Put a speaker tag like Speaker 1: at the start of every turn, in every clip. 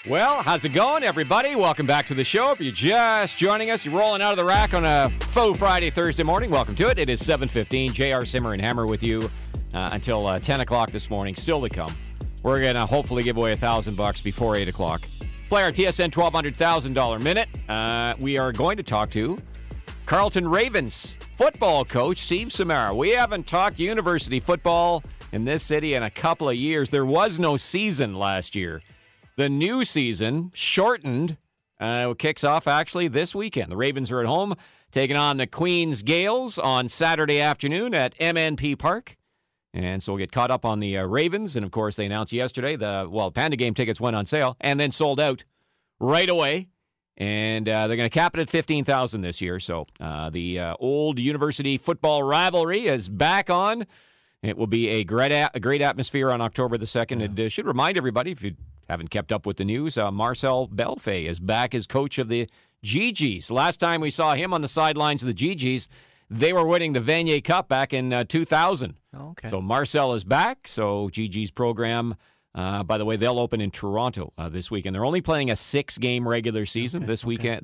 Speaker 1: Well, how's it going, everybody? Welcome back to the show. If you're just joining us, you're rolling out of the rack on a faux Friday, Thursday morning. Welcome to it. It is 7:15. JR, Simmer, and Hammer with you until 10 o'clock this morning. Still to come. We're going to hopefully give away $1,000 before 8 o'clock. Play our TSN $1,200,000 minute. We are going to talk to Carleton Ravens football coach, Steve Samara. We haven't talked university football in this city in a couple of years. There was no season last year. The new season, shortened, kicks off actually this weekend. The Ravens are at home taking on the Queens Gales on Saturday afternoon at MNP Park. And so we'll get caught up on the Ravens. And, of course, they announced yesterday Panda Game tickets went on sale and then sold out right away. And they're going to cap it at $15,000 this year. So the old university football rivalry is back on. It will be a great atmosphere on October the 2nd. It should remind everybody, if you haven't kept up with the news, Marcel Belfay is back as coach of the GGs. Last time we saw him on the sidelines of the GGs, they were winning the Vanier Cup back in 2000. Oh, okay. So Marcel is back. So GG's program, by the way, they'll open in Toronto this week, and they're only playing a 6-game regular season this season,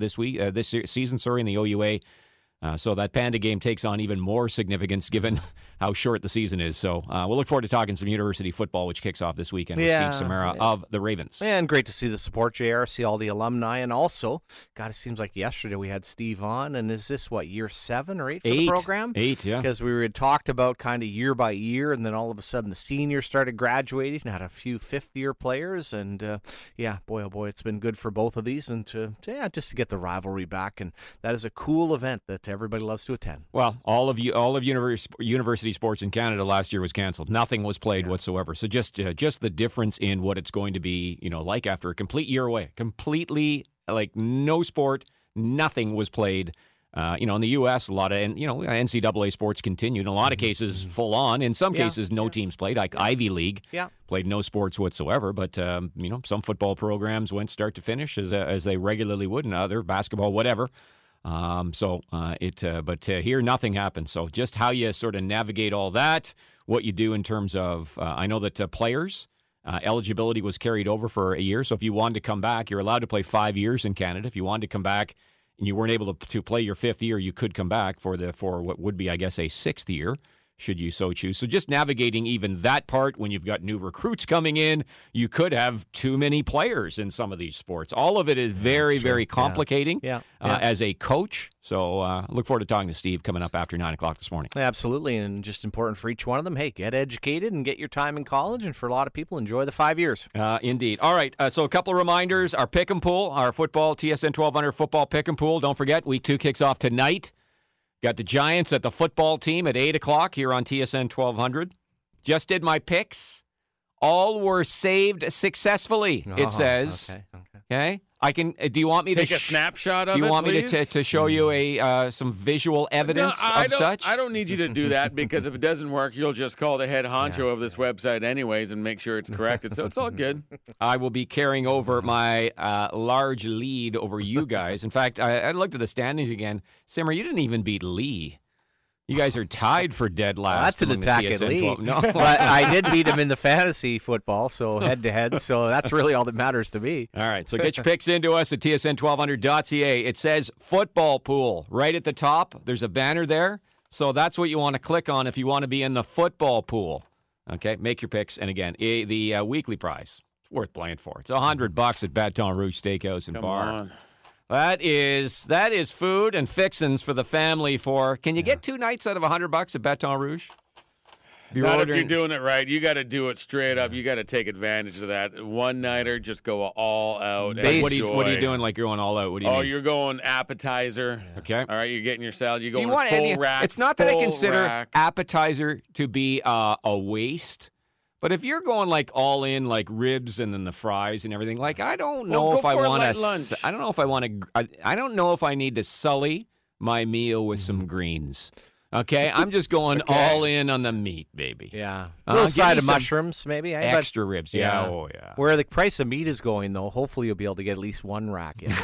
Speaker 1: in the OUA. So that Panda Game takes on even more significance given how short the season is. So we'll look forward to talking some university football, which kicks off this weekend with Steve Samara of the Ravens.
Speaker 2: And great to see the support, JR, see all the alumni. And also, God, it seems like yesterday we had Steve on. And is this, year 7 or 8 for the program?
Speaker 1: 8, yeah.
Speaker 2: Because we had talked about kind of year by year, and then all of a sudden the seniors started graduating and had a few fifth-year players. And, boy, oh boy, it's been good for both of these. And just to get the rivalry back. And that is a cool event that everybody loves to attend.
Speaker 1: Well, all of university sports in Canada last year was canceled. Nothing was played whatsoever. So just the difference in what it's going to be, like after a complete year away, completely like no sport, nothing was played. In the U.S., a lot of NCAA sports continued. In a lot of cases, full on. In some cases, no teams played. Like Ivy League played no sports whatsoever. But some football programs went start to finish as they regularly would, and other basketball, whatever. But here nothing happened. So just how you sort of navigate all that, what you do in terms of, I know that players, eligibility was carried over for a year. So if you wanted to come back, you're allowed to play 5 years in Canada. If you wanted to come back and you weren't able to play your 5th year, you could come back for what would be, I guess, a 6th year, should you so choose. So just navigating even that part when you've got new recruits coming in, you could have too many players in some of these sports. All of it is very, very complicating as a coach. So look forward to talking to Steve coming up after 9 o'clock this morning.
Speaker 2: Absolutely, and just important for each one of them, hey, get educated and get your time in college, and for a lot of people, enjoy the 5 years.
Speaker 1: Indeed. All right, so a couple of reminders. Our pick and pool, our football, TSN 1200 football pick and pool. Don't forget, week 2 kicks off tonight. Got the Giants at the football team at 8 o'clock here on TSN 1200. Just did my picks. All were saved successfully, it says. Okay. I can. Do you want me
Speaker 3: to
Speaker 1: take
Speaker 3: a snapshot of it?
Speaker 1: Do you want me to show you some visual evidence of such?
Speaker 3: I don't need you to do that, because if it doesn't work, you'll just call the head honcho of this website anyways and make sure it's corrected. So it's all good.
Speaker 1: I will be carrying over my large lead over you guys. In fact, I looked at the standings again. Simmer, you didn't even beat Lee. You guys are tied for dead last.
Speaker 2: That's an attack at Lee.
Speaker 1: No.
Speaker 2: But I did beat him in the fantasy football, so head-to-head, so that's really all that matters to me.
Speaker 1: All right, so get your picks into us at tsn1200.ca. It says football pool right at the top. There's a banner there, so that's what you want to click on if you want to be in the football pool. Okay, make your picks. And again, the weekly prize, it's worth playing for. It's $100 at Baton Rouge Steakhouse and Bar.
Speaker 3: On.
Speaker 1: That is food and fixins for the family. Can you get 2 nights out of $100 at Baton Rouge?
Speaker 3: If you're doing it right. You got to do it straight up. You got to take advantage of that. One-nighter, just go all out.
Speaker 1: What are you doing like you're going all out? What do you mean?
Speaker 3: You're going appetizer.
Speaker 1: Okay.
Speaker 3: All right, you're getting your salad. You're going full rack.
Speaker 1: It's not that I consider appetizer to be a waste. But if you're going like all in, like ribs and then the fries and everything, like I don't know if I want to. I don't know if I want to. I don't know if I need to sully my meal with some greens. Okay, I'm just going all in on the meat, baby.
Speaker 2: Yeah, a little side of mushrooms, maybe.
Speaker 1: Extra ribs, yeah. Oh, yeah.
Speaker 2: Where the price of meat is going, though, hopefully you'll be able to get at least one rack in.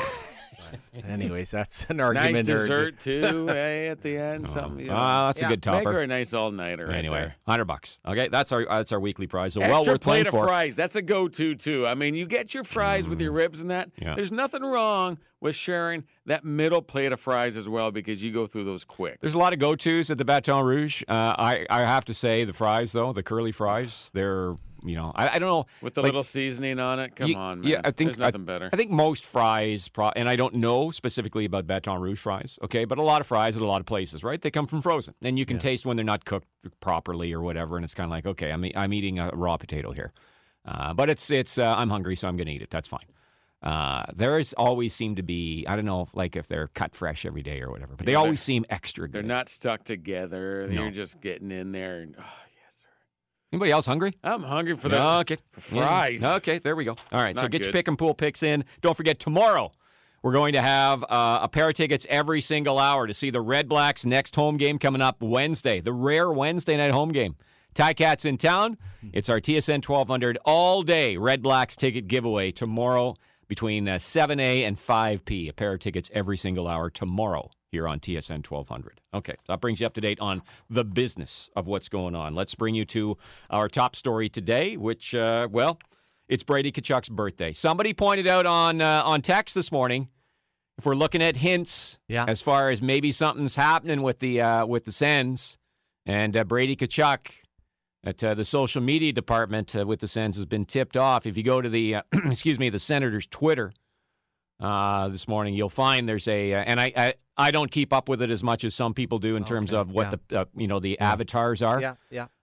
Speaker 2: Anyways, that's an argument.
Speaker 3: Nice dessert too, at the end. Something.
Speaker 1: That's a good topper.
Speaker 3: Make her a nice all-nighter.
Speaker 1: Anyway, $100. Okay, that's our weekly prize. So
Speaker 3: extra
Speaker 1: well worth
Speaker 3: plate
Speaker 1: playing
Speaker 3: of
Speaker 1: for.
Speaker 3: Fries. That's a go-to too. I mean, you get your fries with your ribs and that.
Speaker 1: Yeah.
Speaker 3: There's nothing wrong with sharing that middle plate of fries as well because you go through those quick.
Speaker 1: There's a lot of go-tos at the Baton Rouge. I have to say the fries though, the curly fries, they're. I don't know.
Speaker 3: With the little seasoning on it? Come on, man.
Speaker 1: Yeah, I think
Speaker 3: there's nothing better.
Speaker 1: I think most fries, and I don't know specifically about Baton Rouge fries, okay, but a lot of fries at a lot of places, right? They come from frozen. And you can taste when they're not cooked properly or whatever, and it's kind of like, okay, I'm eating a raw potato here. But it's I'm hungry, so I'm going to eat it. That's fine. There is always seem to be, I don't know, like if they're cut fresh every day or whatever, but they always seem extra good.
Speaker 3: They're not stuck together.
Speaker 1: No.
Speaker 3: You're just getting in there and...
Speaker 1: Anybody else hungry?
Speaker 3: I'm hungry for that.
Speaker 1: Okay.
Speaker 3: For fries.
Speaker 1: Yeah. Okay, there we go. All right, so
Speaker 3: Not
Speaker 1: get
Speaker 3: good.
Speaker 1: your pick and pool picks in. Don't forget, tomorrow we're going to have a pair of tickets every single hour to see the Red Blacks' next home game coming up Wednesday, the rare Wednesday night home game. Ticats in town. It's our TSN 1200 all-day Red Blacks ticket giveaway tomorrow between 7A and 5P. A pair of tickets every single hour tomorrow here on TSN 1200. Okay, that brings you up to date on the business of what's going on. Let's bring you to our top story today, which, it's Brady Tkachuk's birthday. Somebody pointed out on text this morning, if we're looking at hints as far as maybe something's happening with the Sens, and Brady Tkachuk at the social media department with the Sens has been tipped off. If you go to the the Senators' Twitter this morning, you'll find there's and I don't keep up with it as much as some people do in terms of what the avatars are.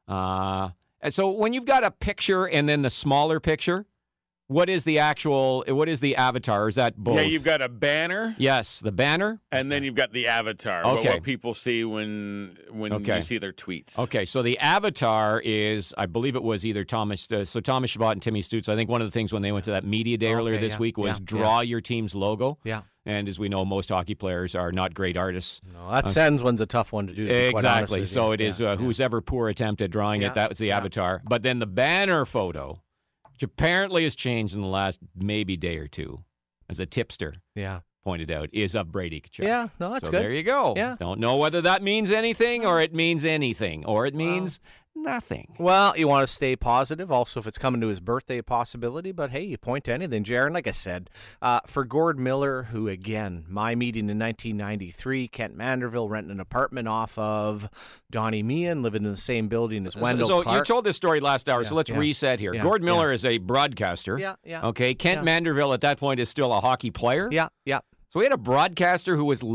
Speaker 1: And so when you've got a picture and then the smaller picture, what is the avatar? Is that both?
Speaker 3: Yeah, you've got a banner.
Speaker 1: Yes, the banner.
Speaker 3: And then you've got the avatar.
Speaker 1: Okay.
Speaker 3: What people see when you see their tweets.
Speaker 1: Okay, so the avatar is, I believe it was either Thomas Chabot and Timmy Stutz. I think one of the things when they went to that media day earlier this week was draw your team's logo.
Speaker 2: Yeah.
Speaker 1: And as we know, most hockey players are not great artists.
Speaker 2: No, that Sens one's a tough one to do.
Speaker 1: Exactly. So it is whose ever poor attempt at drawing it, that was the avatar. But then the banner photo, which apparently has changed in the last maybe day or two, as a tipster pointed out, is of Brady Tkachuk.
Speaker 2: Yeah, no, that's
Speaker 1: so
Speaker 2: good.
Speaker 1: There you go.
Speaker 2: Yeah.
Speaker 1: Don't know whether that means anything or it means anything or it means nothing.
Speaker 2: Well, you want to stay positive. Also, if it's coming to his birthday, a possibility. But hey, you point to anything, Jaron. Like I said, for Gord Miller, who again, my meeting in 1993, Kent Manderville renting an apartment off of Donnie Meehan, living in the same building as Wendell Clark.
Speaker 1: So you told this story last hour, so let's reset here. Gord Miller is a broadcaster.
Speaker 2: Yeah.
Speaker 1: Okay, Kent Manderville at that point is still a hockey player.
Speaker 2: Yeah.
Speaker 1: So we had a broadcaster who was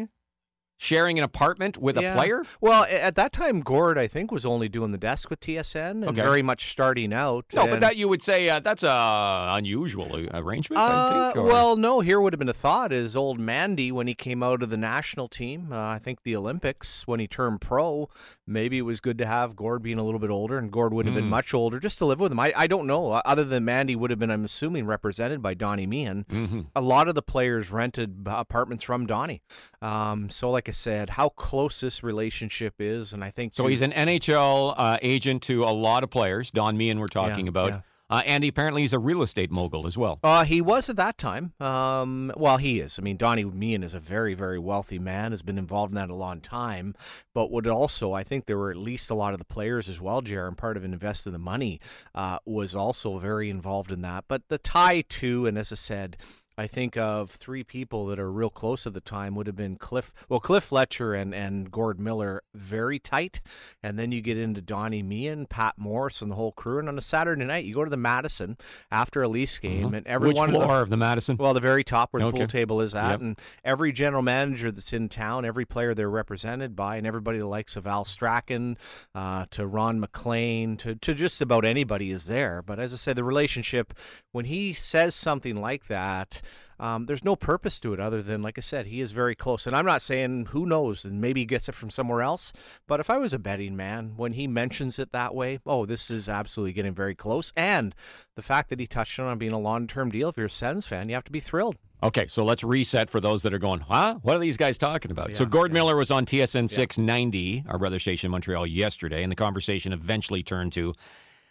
Speaker 1: sharing an apartment with a player?
Speaker 2: Well, at that time, Gord, I think, was only doing the desk with TSN and very much starting out.
Speaker 1: No, but that you would say that's a unusual arrangement, I think? Or?
Speaker 2: Well, no, here would have been a thought is old Mandy, when he came out of the national team, I think the Olympics, when he turned pro, maybe it was good to have Gord being a little bit older, and Gord would have been much older just to live with him. I don't know. Other than Mandy would have been, I'm assuming, represented by Donnie Meehan. Mm-hmm. A lot of the players rented apartments from Donnie. So like I said, how close this relationship is, and I think...
Speaker 1: So he's an NHL agent to a lot of players, Don Meehan we're talking about. Yeah. And apparently he's a real estate mogul as well.
Speaker 2: He was at that time. Well, he is. I mean, Donnie Meehan is a very, very wealthy man, has been involved in that a long time, but would also, I think there were at least a lot of the players as well, Jaron, part of investing the money, was also very involved in that. But the tie to, and as I said, I think of three people that are real close at the time would have been Cliff Fletcher and Gord Miller, very tight. And then you get into Donnie Meehan, Pat Morris, and the whole crew. And on a Saturday night, you go to the Madison after a Leafs game, and everyone...
Speaker 1: Which floor of the Madison?
Speaker 2: Well, the very top where the pool table is at. Yep. And every general manager that's in town, every player they're represented by, and everybody the likes of Al Strachan to Ron McLean to just about anybody is there. But as I said, the relationship, when he says something like that, there's no purpose to it other than, like I said, he is very close. And I'm not saying who knows, and maybe he gets it from somewhere else. But if I was a betting man, when he mentions it that way, this is absolutely getting very close. And the fact that he touched on being a long-term deal, if you're a Sens fan, you have to be thrilled.
Speaker 1: Okay, so let's reset for those that are going, what are these guys talking about? So Gord Miller was on TSN 690, our brother station in Montreal, yesterday, and the conversation eventually turned to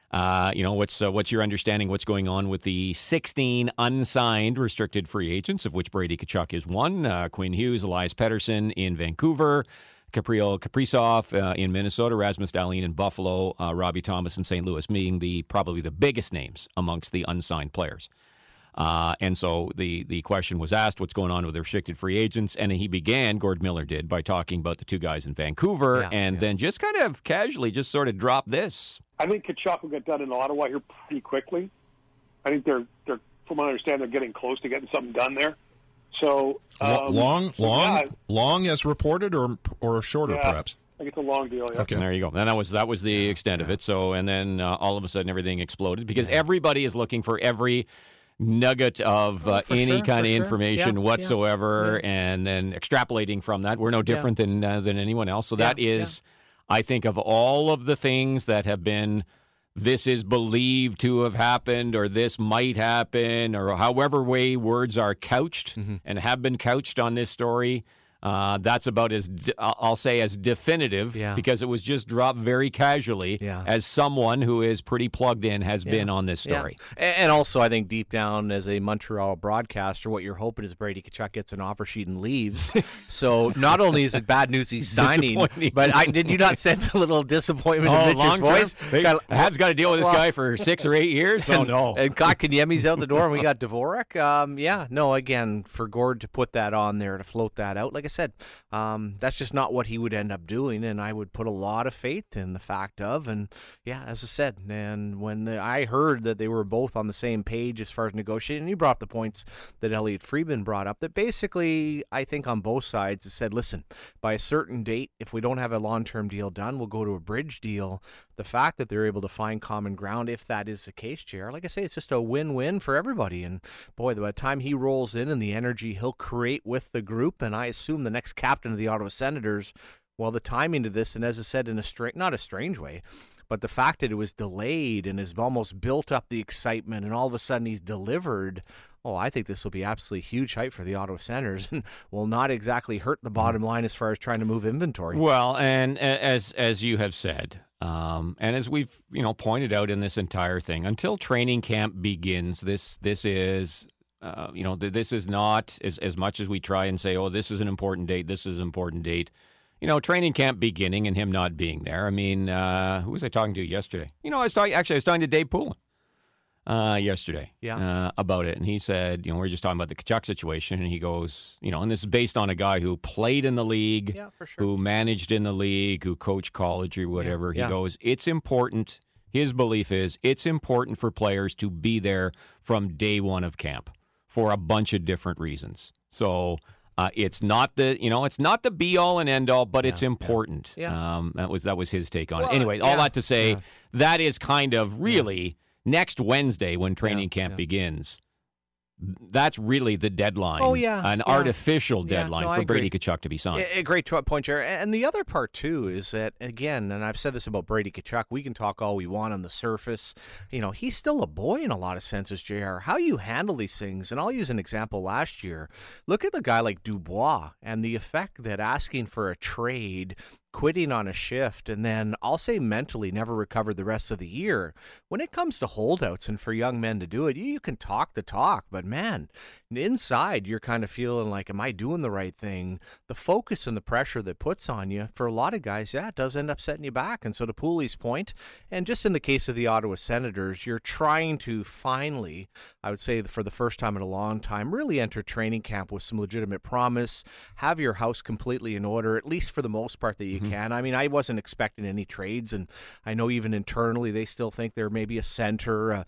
Speaker 1: What's your understanding? What's going on with the 16 unsigned restricted free agents, of which Brady Tkachuk is one? Quinn Hughes, Elias Pettersson in Vancouver, Gabriel Kaprizov in Minnesota, Rasmus Dahlin in Buffalo, Robbie Thomas in St. Louis, being probably the biggest names amongst the unsigned players. And so the question was asked, what's going on with the restricted free agents? And he began, Gord Miller did, by talking about the two guys in Vancouver, then just kind of casually just sort of dropped this.
Speaker 4: I think Tkachuk will get done in Ottawa here pretty quickly. I think they're from what I understand, they're getting close to getting something done there. So long
Speaker 5: as reported, or shorter, perhaps.
Speaker 4: I think it's a long deal. Yeah.
Speaker 1: Okay, and there you go. And that was the extent of it. So, and then all of a sudden, everything exploded because everybody is looking for every nugget of any kind of information whatsoever, and then extrapolating from that. We're no different than anyone else. So that is, I think, of all of the things that have been, this is believed to have happened, or this might happen, or however way words are couched and have been couched on this story. That's about I'll say as definitive, because it was just dropped very casually as someone who is pretty plugged in has been on this story.
Speaker 2: And also, I think deep down as a Montreal broadcaster, what you're hoping is Brady Tkachuk gets an offer sheet and leaves. So not only is it bad news he's signing, but did you not sense a little disappointment in Mitch's voice?
Speaker 1: Habs got to deal with this guy for 6 or 8 years.
Speaker 2: And Kotkaniemi's out the door, and we got Dvorak. Again, for Gord to put that on there, to float that out, like I said, that's just not what he would end up doing, and I would put a lot of faith in the fact of, and as I said, and when I heard that they were both on the same page as far as negotiating, and you brought up the points that Elliot Friedman brought up, that basically, I think on both sides, it said, listen, by a certain date, if we don't have a long-term deal done, we'll go to a bridge deal. The fact that they're able to find common ground, if that is the case, JR, like I say, it's just a win-win for everybody. And boy, by the time he rolls in and the energy he'll create with the group, and I assume the next captain of the Ottawa Senators, well, the timing of this, and as I said, in not a strange way, but the fact that it was delayed and has almost built up the excitement, and all of a sudden he's delivered. Oh, I think this will be absolutely huge hype for the Ottawa Senators, and will not exactly hurt the bottom line as far as trying to move inventory.
Speaker 1: Well, and as you have said, and as we've pointed out in this entire thing, until training camp begins, this is this is not as much as we try and say, oh, this is an important date, this is an important date. Training camp beginning and him not being there. I mean, who was I talking to yesterday? I was talking to Dave Poulin yesterday about it. And he said, we were just talking about the Tkachuk situation. And he goes, and this is based on a guy who played in the league,
Speaker 2: for sure,
Speaker 1: who managed in the league, who coached college or whatever. He goes, it's important. His belief is it's important for players to be there from day one of camp for a bunch of different reasons. So it's not the be all and end all, but it's important. That was his take on it. Anyway, all that to say, that is kind of really next Wednesday when training camp begins. That's really the deadline. An artificial deadline for Brady Tkachuk to be signed.
Speaker 2: A great point, Jared. And the other part, too, is that, again, and I've said this about Brady Tkachuk, we can talk all we want on the surface. He's still a boy in a lot of senses, JR. How you handle these things, and I'll use an example last year. Look at a guy like Dubois and the effect that asking for a trade, quitting on a shift, and then I'll say mentally never recovered the rest of the year. When it comes to holdouts and for young men to do it, you can talk the talk, but man, inside you're kind of feeling like, am I doing the right thing? The focus and the pressure that puts on you, for a lot of guys, it does end up setting you back. And so to Pooley's point, and just in the case of the Ottawa Senators, you're trying to finally, I would say for the first time in a long time, really enter training camp with some legitimate promise, have your house completely in order, at least for the most part that you can. I mean, I wasn't expecting any trades, and I know even internally they still think there may be a center,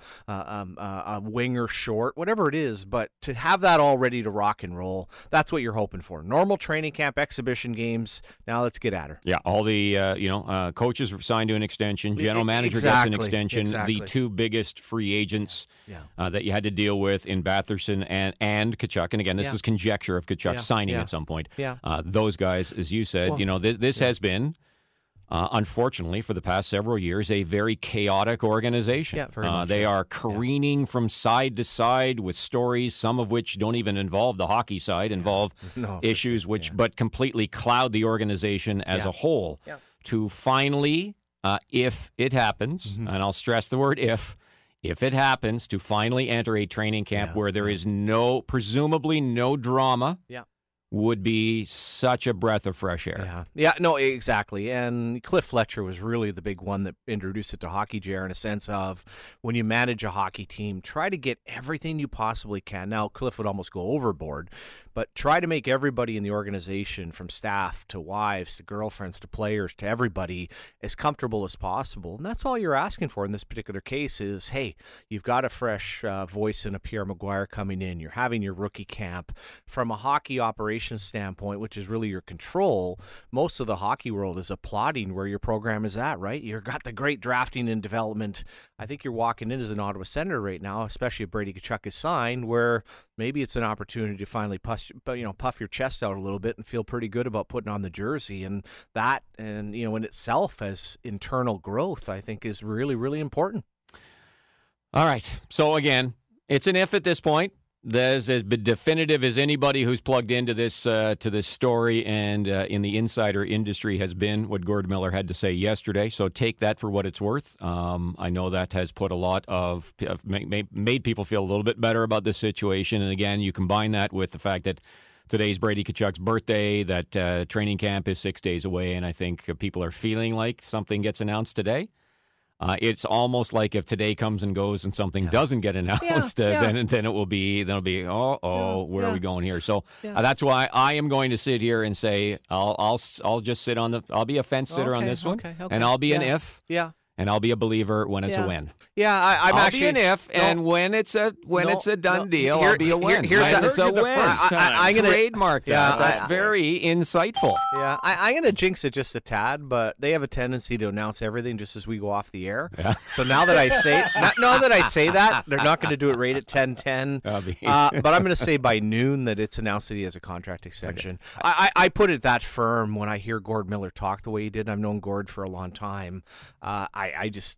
Speaker 2: a winger short, whatever it is, but to have that all ready to rock and roll, that's what you're hoping for. Normal training camp exhibition games, now let's get at her.
Speaker 1: Yeah, all the coaches signed to an extension, general manager gets an extension, the two biggest free agents that you had to deal with in Batherson and Tkachuk, and again, this is conjecture of Tkachuk signing at some point. Those guys, as you said, this has been, unfortunately, for the past several years, a very chaotic organization. They are careening from side to side with stories, some of which don't even involve the hockey side, involve issues but completely cloud the organization as a whole. To finally if it happens, and I'll stress the word if it happens, to finally enter a training camp where there is presumably no drama, would be such a breath of fresh air.
Speaker 2: Yeah, no, exactly. And Cliff Fletcher was really the big one that introduced it to hockey, JR, in a sense of when you manage a hockey team, try to get everything you possibly can. Now, Cliff would almost go overboard, but try to make everybody in the organization, from staff to wives to girlfriends to players to everybody, as comfortable as possible. And that's all you're asking for in this particular case is, hey, you've got a fresh voice in a Pierre Maguire coming in. You're having your rookie camp. From a hockey operations standpoint, which is really your control, most of the hockey world is applauding where your program is at, right? You've got the great drafting and development. I think you're walking in as an Ottawa Senator right now, especially if Brady Tkachuk is signed, where maybe it's an opportunity to finally puff your chest out a little bit and feel pretty good about putting on the jersey. And that, and in itself as internal growth, I think is really, really important.
Speaker 1: All right. So again, it's an if at this point. There's as definitive as anybody who's plugged into this story and in the insider industry has been what Gord Miller had to say yesterday. So take that for what it's worth. I know that has put a lot of made people feel a little bit better about this situation. And again, you combine that with the fact that today's Brady Tkachuk's birthday, that training camp is 6 days away, and I think people are feeling like something gets announced today. It's almost like if today comes and goes and something doesn't get announced, then it'll be where are we going here? So that's why I am going to sit here and say I'll just sit I'll be a fence sitter on this one, and I'll be an if, and I'll be a believer when it's a win.
Speaker 2: Yeah,
Speaker 1: I'll be an if, and when it's a done deal, I'll be a win. When it's a win, I'm going to trademark that. That's very insightful.
Speaker 2: Yeah, I'm going to jinx it just a tad, but they have a tendency to announce everything just as we go off the air. Yeah. So now that I say that, they're not going to do it right at 10:10. But I'm going to say by noon that it's announced that he has a contract extension. Okay. I put it that firm when I hear Gord Miller talk the way he did. I've known Gord for a long time. I just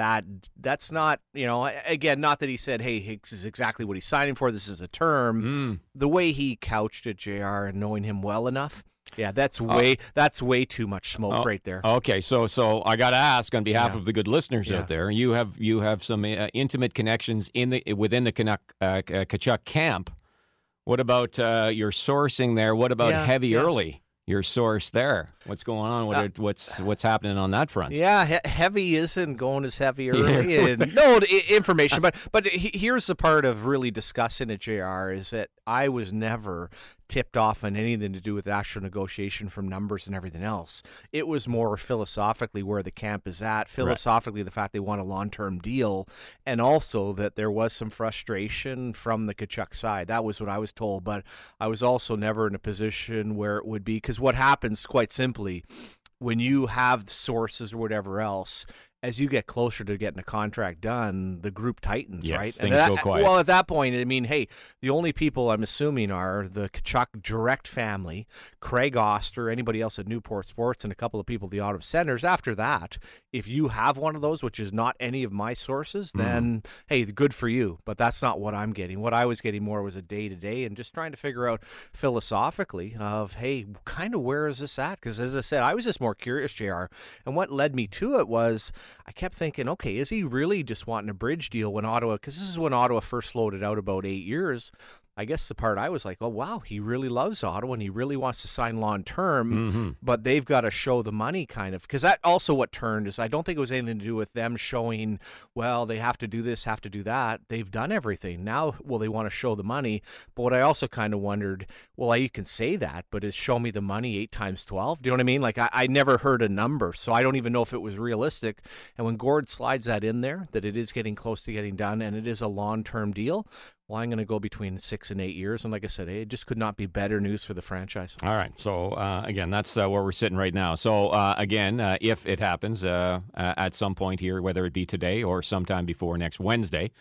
Speaker 2: that's not, again, not that he said, hey, this is exactly what he's signing for. This is a term. The way he couched it, JR, and knowing him well enough, that's way too much smoke right there.
Speaker 1: Okay, so I got to ask on behalf of the good listeners out there. You have some intimate connections within the Tkachuk camp. What about your sourcing there? What about Heavy Early? Your source there. What's going on? What's happening on that front?
Speaker 2: Yeah, Heavy isn't going as heavy early. No information, but here's the part of really discussing it, JR, is that I was never tipped off on anything to do with actual negotiation from numbers and everything else. It was more philosophically where the camp is at, philosophically the fact they want a long-term deal, and also that there was some frustration from the Tkachuk side. That was what I was told, but I was also never in a position where it would be, because what happens quite simply when you have sources or whatever else, as you get closer to getting a contract done, the group tightens, right?
Speaker 1: Things go quiet.
Speaker 2: Well, at that point, I mean, hey, the only people I'm assuming are the Tkachuk direct family, Craig Oster, anybody else at Newport Sports, and a couple of people at the Ottawa Senators. After that, if you have one of those, which is not any of my sources, then, hey, good for you. But that's not what I'm getting. What I was getting more was a day-to-day and just trying to figure out philosophically of, hey, kind of where is this at? Because as I said, I was just more curious, JR, and what led me to it was I kept thinking, okay, is he really just wanting a bridge deal when Ottawa, because this is when Ottawa first floated out about 8 years. I guess the part I was like, oh, wow, he really loves Ottawa and he really wants to sign long-term, but they've got to show the money kind of, because that also what turned is I don't think it was anything to do with them showing, well, they have to do this, have to do that. They've done everything. Now, well, they want to show the money, but what I also kind of wondered, well, you can say that, but is show me the money 8 times 12? Do you know what I mean? Like, I never heard a number, so I don't even know if it was realistic. And when Gord slides that in there, that it is getting close to getting done and it is a long-term deal, well, I'm going to go between 6 and 8 years. And like I said, it just could not be better news for the franchise.
Speaker 1: All right. So, again, that's where we're sitting right now. So, again, if it happens at some point here, whether it be today or sometime before next Wednesday,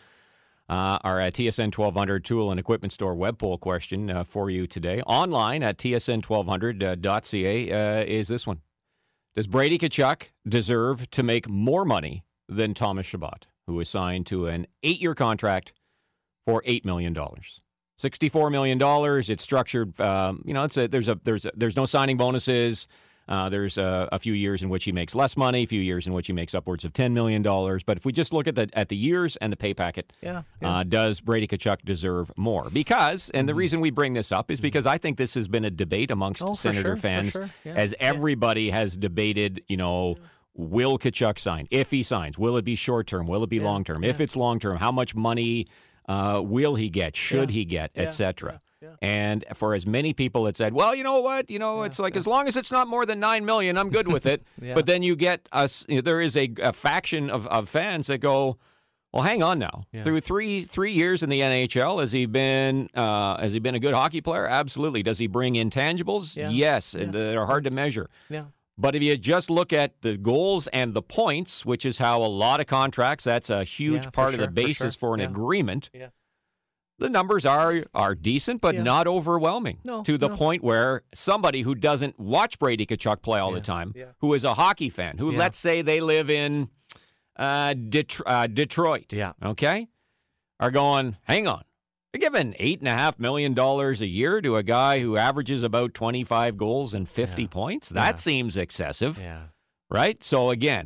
Speaker 1: our TSN 1200 Tool and Equipment Store web poll question for you today, online at tsn1200.ca, is this one. Does Brady Tkachuk deserve to make more money than Thomas Chabot, who is signed to an 8-year contract for $8 million? $64 million. It's structured, there's no signing bonuses. There's a few years in which he makes less money, a few years in which he makes upwards of $10 million. But if we just look at the years and the pay packet, does Brady Tkachuk deserve more? Because, and the reason we bring this up is because I think this has been a debate amongst Senator fans as everybody has debated, will Tkachuk sign? If he signs, will it be short-term? Will it be long-term? If it's long-term, how much money will he get? Should he get? Etc. And for as many people that said, well, you know what? It's like as long as it's not more than $9 million, I'm good with it. But then you get there is a faction of fans that go, well, hang on now. Through three years in the NHL, has he been a good hockey player? Absolutely. Does he bring intangibles? Yes, and they're hard to measure. But if you just look at the goals and the points, which is how a lot of contracts, that's a huge part of the basis for an agreement. The numbers are decent, but not overwhelming to the point where somebody who doesn't watch Brady Tkachuk play all the time, who is a hockey fan, who let's say they live in Detroit, okay, are going, hang on. They're giving $8.5 million a year to a guy who averages about 25 goals and 50 points. That seems excessive, right? So again,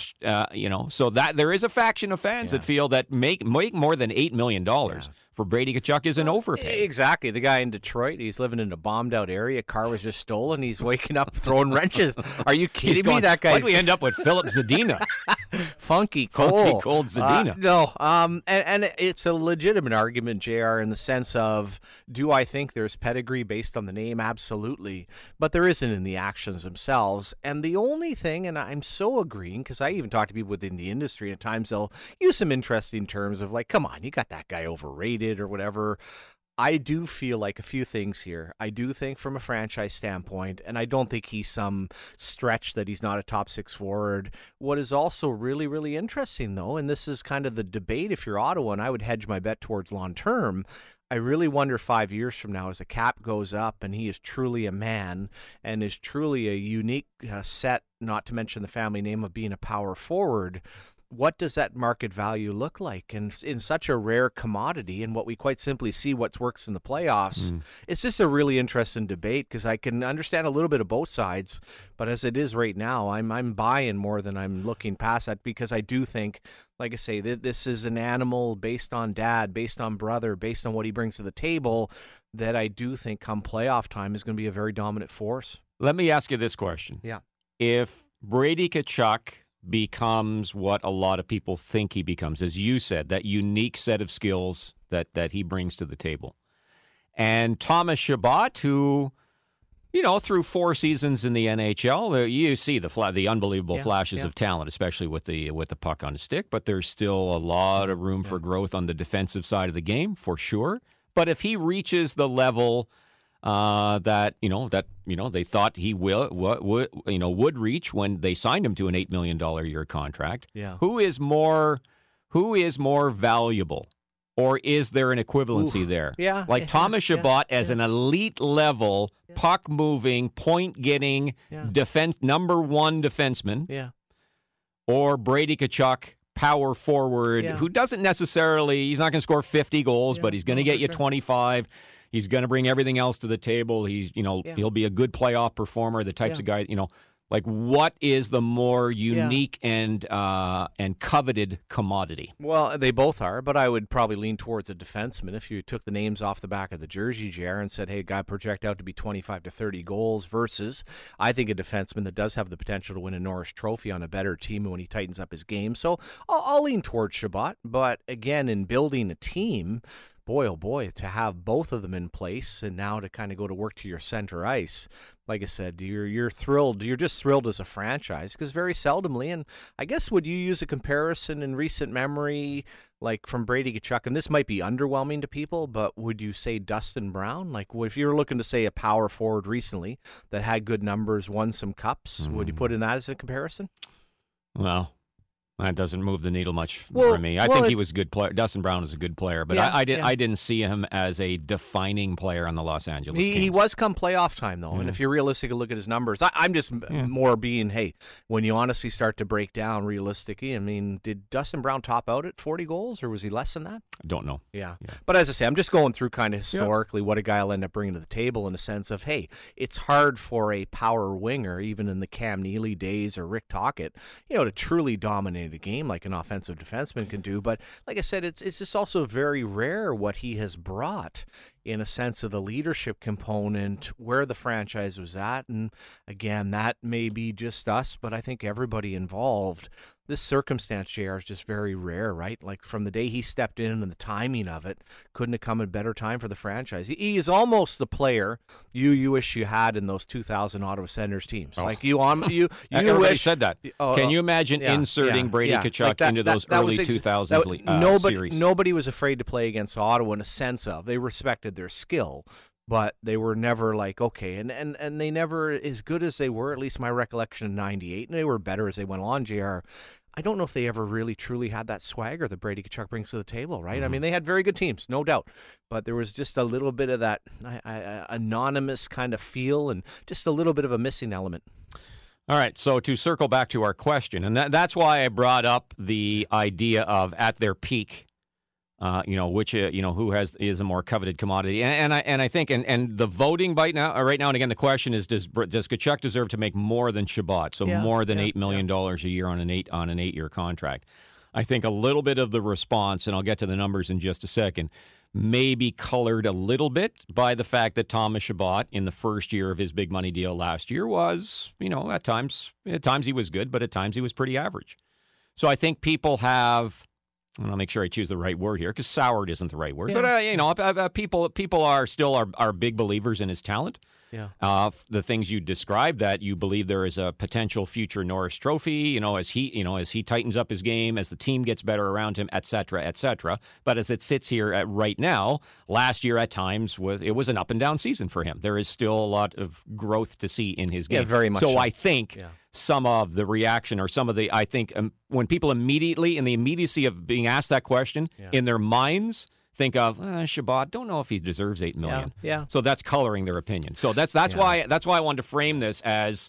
Speaker 1: so that there is a faction of fans that feel that make more than $8 million for Brady Tkachuk is an overpay.
Speaker 2: Exactly. The guy in Detroit, he's living in a bombed-out area. Car was just stolen. He's waking up throwing wrenches. Are you kidding me? That guy's...
Speaker 1: Why'd we end up with Philip Zadina?
Speaker 2: Funky cold
Speaker 1: Zadina.
Speaker 2: No, and it's a legitimate argument, JR, in the sense of, do I think there's pedigree based on the name? Absolutely. But there isn't in the actions themselves. And the only thing, and I'm so agreeing, because I even talk to people within the industry, and at times they'll use some interesting terms of like, come on, you got that guy overrated or whatever. I do feel like a few things here. I do think from a franchise standpoint, and I don't think he's some stretch that he's not a top six forward. What is also really, really interesting, though, and this is kind of the debate if you're Ottawa, and I would hedge my bet towards long term, I really wonder 5 years from now as the cap goes up and he is truly a man and is truly a unique set, not to mention the family name of being a power forward, what does that market value look like? And in such a rare commodity, and what we quite simply see what works in the playoffs, it's just a really interesting debate because I can understand a little bit of both sides. But as it is right now, I'm buying more than I'm looking past that because I do think, like I say, this is an animal based on dad, based on brother, based on what he brings to the table that I do think come playoff time is going to be a very dominant force.
Speaker 1: Let me ask you this question.
Speaker 2: Yeah.
Speaker 1: If Brady Tkachuk becomes what a lot of people think he becomes, as you said, that unique set of skills that he brings to the table. And Thomas Chabot, who, through 4 seasons in the NHL, you see the unbelievable flashes of talent, especially with the puck on the stick, but there's still a lot of room for growth on the defensive side of the game, for sure. But if he reaches the level that they thought he would reach when they signed him to an $8 million a year contract.
Speaker 2: Yeah.
Speaker 1: Who is more valuable, or is there an equivalency there?
Speaker 2: Yeah,
Speaker 1: like Thomas Chabot as an elite level, puck moving, point getting, defense number one defenseman.
Speaker 2: Yeah.
Speaker 1: Or Brady Tkachuk, power forward, who doesn't necessarily, he's not going to score 50 goals, but he's going to get you 25. He's going to bring everything else to the table. He's, he'll be a good playoff performer, the types of guy, like what is the more unique and coveted commodity?
Speaker 2: Well, they both are, but I would probably lean towards a defenseman. If you took the names off the back of the jersey, JR, and said, hey, guy project out to be 25 to 30 goals versus, I think, a defenseman that does have the potential to win a Norris Trophy on a better team when he tightens up his game. So I'll lean towards Chabot. But again, in building a team, boy, oh boy, to have both of them in place and now to kind of go to work to your center ice, like I said, you're thrilled. You're just thrilled as a franchise because very seldomly, and I guess would you use a comparison in recent memory, like from Brady Tkachuk, and this might be underwhelming to people, but would you say Dustin Brown? Like if you're looking to say a power forward recently that had good numbers, won some cups, would you put in that as a comparison?
Speaker 1: Well, That doesn't move the needle much for me. I think he was a good player. Dustin Brown is a good player, but I didn't see him as a defining player on the Los Angeles Kings.
Speaker 2: He was come playoff time, though, and if you're realistic and look at his numbers, I'm just more being, hey, when you honestly start to break down realistically, I mean, did Dustin Brown top out at 40 goals, or was he less than that?
Speaker 1: I don't know.
Speaker 2: Yeah. But as I say, I'm just going through kind of historically what a guy will end up bringing to the table in the sense of, hey, it's hard for a power winger, even in the Cam Neely days or Rick Tocchet, to truly dominate a game like an offensive defenseman can do. But like I said, it's just also very rare what he has brought in a sense of the leadership component, where the franchise was at. And again, that may be just us, but I think everybody involved. This circumstance, JR, is just very rare, right? Like from the day he stepped in and the timing of it, couldn't have come at a better time for the franchise. He is almost the player you wish you had in those 2000 Ottawa Senators teams.
Speaker 1: Oh.
Speaker 2: Like you
Speaker 1: everybody
Speaker 2: wish,
Speaker 1: said that. Can you imagine inserting Brady Tkachuk into those early 2000s series?
Speaker 2: Nobody was afraid to play against Ottawa in a sense of they respected their skill. But they were never like, okay, and they never as good as they were, at least my recollection in 98, and they were better as they went on, JR. I don't know if they ever really truly had that swagger that Brady Tkachuk brings to the table, right? I mean, they had very good teams, no doubt, but there was just a little bit of that anonymous kind of feel and just a little bit of a missing element.
Speaker 1: All right, so to circle back to our question, and that's why I brought up the idea of at their peak, which who is a more coveted commodity, and I think the voting right now, and again, the question is does Tkachuk deserve to make more than Chabot, more than $8 million a year on an 8-year contract? I think a little bit of the response, and I'll get to the numbers in just a second, may be colored a little bit by the fact that Thomas Chabot in the first year of his big money deal last year was, at times he was good, but at times he was pretty average. So I think people have. And I'll make sure I choose the right word here because soured isn't the right word. But, people are still are big believers in his talent. Yeah. The things you described, that you believe there is a potential future Norris Trophy, as he tightens up his game, as the team gets better around him, et cetera, et cetera. But as it sits here right now, last year at times it was an up and down season for him. There is still a lot of growth to see in his game.
Speaker 2: Yeah, very much
Speaker 1: so. I think some of the reaction or some of the, when people immediately, in the immediacy of being asked that question, in their minds, think of Chabot. Don't know if he deserves $8 million.
Speaker 2: Yeah.
Speaker 1: So that's coloring their opinion. So that's why I wanted to frame this as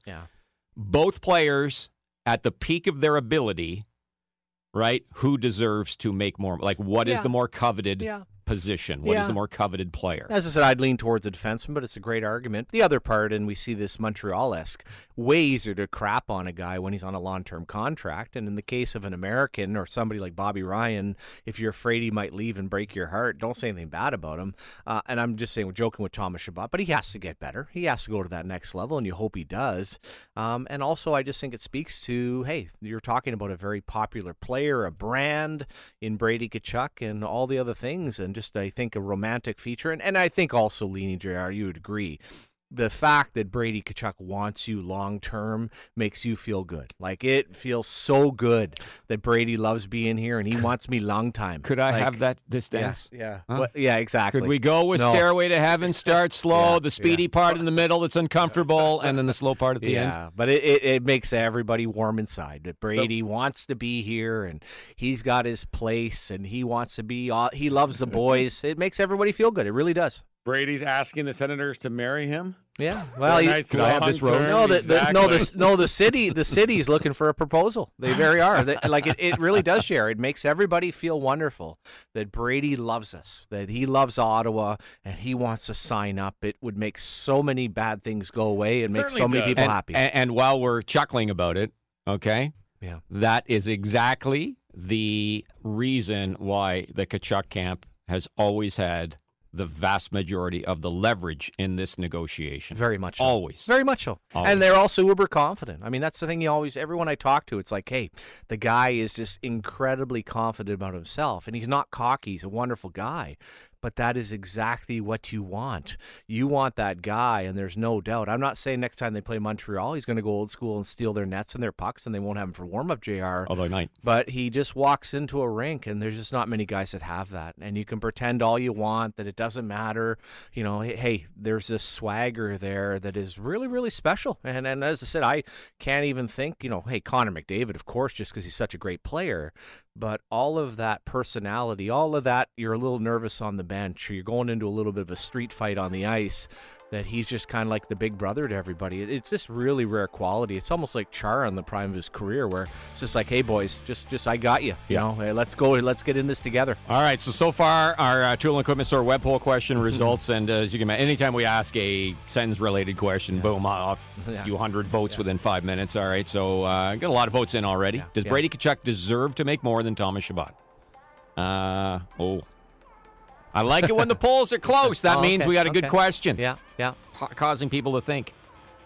Speaker 1: both players at the peak of their ability, right? Who deserves to make more? Like, what is the more coveted position? What is the more coveted player?
Speaker 2: As I said, I'd lean towards the defenseman, but it's a great argument. The other part, and we see this Montreal-esque, way easier to crap on a guy when he's on a long-term contract. And in the case of an American or somebody like Bobby Ryan, if you're afraid he might leave and break your heart, don't say anything bad about him. And I'm just saying, we're joking with Thomas Chabot, but he has to get better. He has to go to that next level, and you hope he does. And also, I just think it speaks to, hey, you're talking about a very popular player, a brand in Brady Tkachuk, and all the other things, and just, I think, a romantic feature. And I think also, leaning, JR, you would agree, the fact that Brady Tkachuk wants you long-term makes you feel good. Like, it feels so good that Brady loves being here and he wants me long time.
Speaker 1: Could I have this dance?
Speaker 2: Yeah.
Speaker 1: Huh?
Speaker 2: Well, yeah, exactly.
Speaker 1: Could we go with Stairway to Heaven, start slow, the speedy part in the middle that's uncomfortable, and then the slow part at the end?
Speaker 2: Yeah, but it makes everybody warm inside. That Brady wants to be here, and he's got his place, and he wants to be, he loves the boys. It makes everybody feel good. It really does.
Speaker 3: Brady's asking the Senators to marry him.
Speaker 2: Yeah, well,
Speaker 3: could I have this rose?
Speaker 2: The city's looking for a proposal. They very are. It really does, share. It makes everybody feel wonderful that Brady loves us, that he loves Ottawa, and he wants to sign up. It would make so many bad things go away and make so many people happy.
Speaker 1: And while we're chuckling about it, okay, that is exactly the reason why the Tkachuk camp has always had the vast majority of the leverage in this negotiation.
Speaker 2: Very much so.
Speaker 1: Always.
Speaker 2: Very much so.
Speaker 1: Always.
Speaker 2: And they're also uber confident. I mean, that's the thing everyone I talk to, it's like, hey, the guy is just incredibly confident about himself. And he's not cocky. He's a wonderful guy. but that is exactly what you want. You want that guy, and there's no doubt. I'm not saying next time they play Montreal, he's going to go old school and steal their nets and their pucks, and they won't have him for warm-up, JR.
Speaker 1: Although he might.
Speaker 2: But he just walks into a rink, and there's just not many guys that have that. And you can pretend all you want that it doesn't matter. You know, hey, there's this swagger there that is really, really special. And as I said, I can't even think, you know, hey, Connor McDavid, of course, just because he's such a great player. But all of that personality, all of that, you're a little nervous on the bench, or you're going into a little bit of a street fight on the ice, that he's just kind of like the big brother to everybody. It's just really rare quality. It's almost like Chara in the prime of his career, where it's just like, hey, boys, just I got you. You know, hey, let's go. Let's get in this together.
Speaker 1: All right, so far, our Tool and Equipment Store web poll question results, and as you can imagine, anytime we ask a sentence-related question, boom, off a few hundred votes within 5 minutes. All right, so got a lot of votes in already. Yeah. Does Brady Tkachuk deserve to make more than Thomas Chabot? I like it when the polls are close. That means we got a good question.
Speaker 2: Yeah.
Speaker 1: Causing people to think.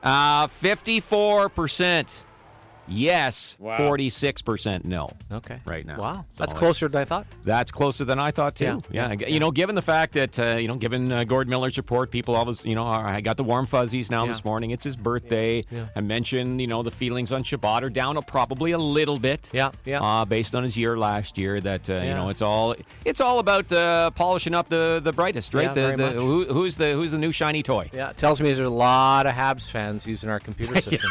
Speaker 1: 54% yes, 46% no.
Speaker 2: Okay.
Speaker 1: Right now.
Speaker 2: Wow.
Speaker 1: So
Speaker 2: that's closer than I thought.
Speaker 1: That's closer than I thought, too. Yeah. You know, given the fact that, given Gord Miller's report, people always, I got the warm fuzzies now this morning. It's his birthday. Yeah. I mentioned, the feelings on Chabot are down probably a little bit.
Speaker 2: Yeah.
Speaker 1: Based on his year last year, that, it's all about polishing up the brightest, right?
Speaker 2: Yeah,
Speaker 1: who's the new shiny toy?
Speaker 2: Yeah. It tells me there's a lot of Habs fans using our computer system.